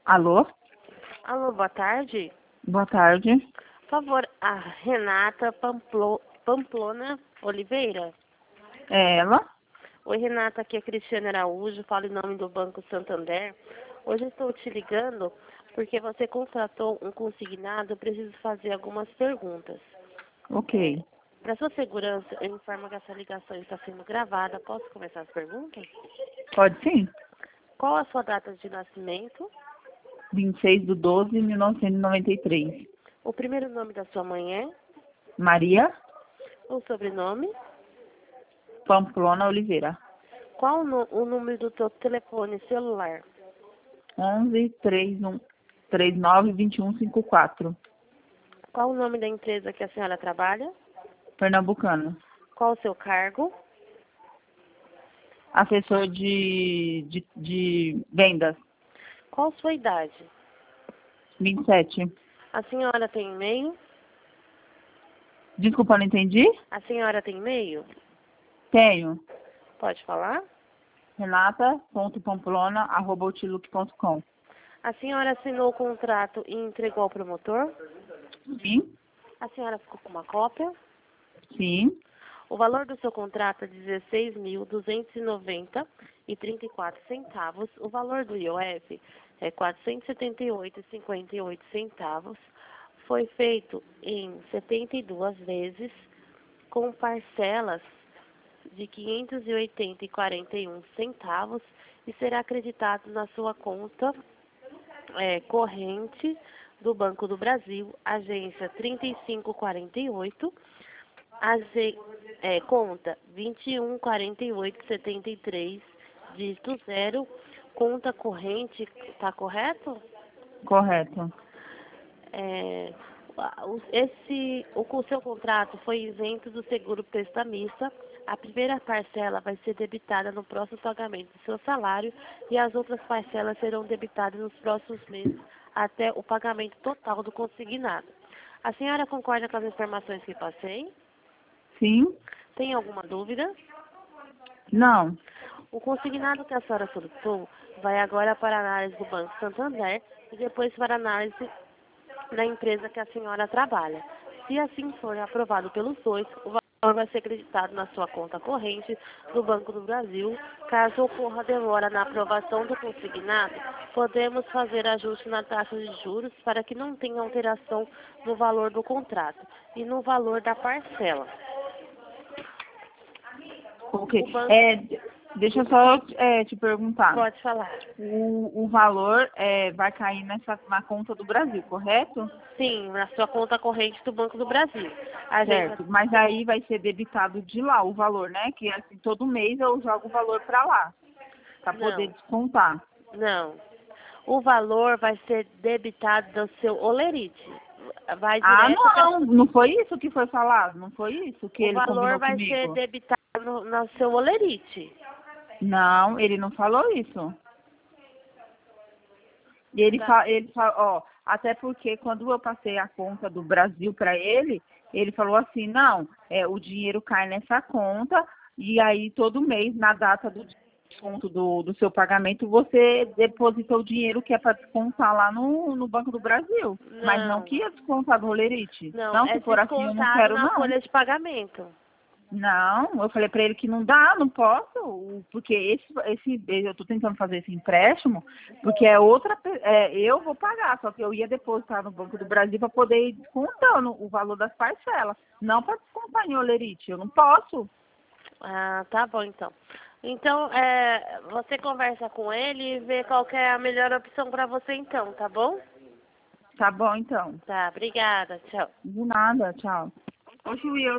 Alô? Alô, boa tarde. Boa tarde. Por favor, a Renata Pamplona Oliveira. É ela? Oi, Renata, aqui é Cristiane Araújo, falo em nome do Banco Santander. Hoje eu estou te ligando porque você contratou um consignado, eu preciso fazer algumas perguntas. Ok. Para sua segurança, eu informo que essa ligação está sendo gravada. Posso começar as perguntas? Pode sim. Qual a sua data de nascimento? 26/12/1993. O primeiro nome da sua mãe é? Maria O sobrenome? Pamplona Oliveira. Qual o número do seu telefone celular? 11-392154. Qual o nome da empresa que a senhora trabalha? Pernambucano. Qual o seu cargo? Assessor de vendas. Qual sua idade? 27. A senhora tem e-mail? Desculpa, não entendi? A senhora tem e-mail? Tenho. Pode falar? renata.pamplona@outlook.com. A senhora assinou o contrato e entregou ao promotor? Sim. A senhora ficou com uma cópia? Sim. O valor do seu contrato é R$ 16.290,34. O valor do IOF é R$ 478,58. Foi feito em 72 vezes, com parcelas de R$ 580,41 e será acreditado na sua conta corrente do Banco do Brasil, agência 3548, conta 214873, dígito 0, conta corrente, tá correto? Correto. O seu contrato foi isento do seguro prestamista. A primeira parcela vai ser debitada no próximo pagamento do seu salário e as outras parcelas serão debitadas nos próximos meses até o pagamento total do consignado. A senhora concorda com as informações que passei? Sim. Tem alguma dúvida? Não. O consignado que a senhora solicitou vai agora para a análise do Banco Santander e depois para a análise da empresa que a senhora trabalha. Se assim for aprovado pelos dois, o valor vai ser acreditado na sua conta corrente do Banco do Brasil. Caso ocorra demora na aprovação do consignado, podemos fazer ajuste na taxa de juros para que não tenha alteração no valor do contrato e no valor da parcela. Ok. O banco... Deixa eu só te perguntar. Pode falar. O valor vai cair na conta do Brasil, correto? Sim, na sua conta corrente do Banco do Brasil. Certo. Mas aí vai ser debitado de lá o valor, né? Que assim, todo mês eu jogo o valor para lá, para poder descontar. Não. O valor vai ser debitado do seu olerite. Vai direto Não foi isso que foi falado, não foi isso que O ele valor combinou vai ser comigo. debitado no seu olerite. Não, ele não falou isso. E ele falou, até porque quando eu passei a conta do Brasil para ele falou assim, não, o dinheiro cai nessa conta e aí todo mês, na data do desconto do seu pagamento, você deposita o dinheiro que é para descontar lá no Banco do Brasil. Mas não que ia descontar do Olerite. Não, Se for assim, eu não descontado quero, na não. folha de pagamento. Não, eu falei para ele que não dá, não posso, porque eu tô tentando fazer esse empréstimo, porque eu vou pagar, só que eu ia depositar no Banco do Brasil para poder ir descontando o valor das parcelas, não para descontar em Olerite, eu não posso. Ah, tá bom então. Então, você conversa com ele e vê qual que é a melhor opção para você então, tá bom? Tá bom então. Tá, obrigada, tchau. De nada, tchau. Ô, Chuí,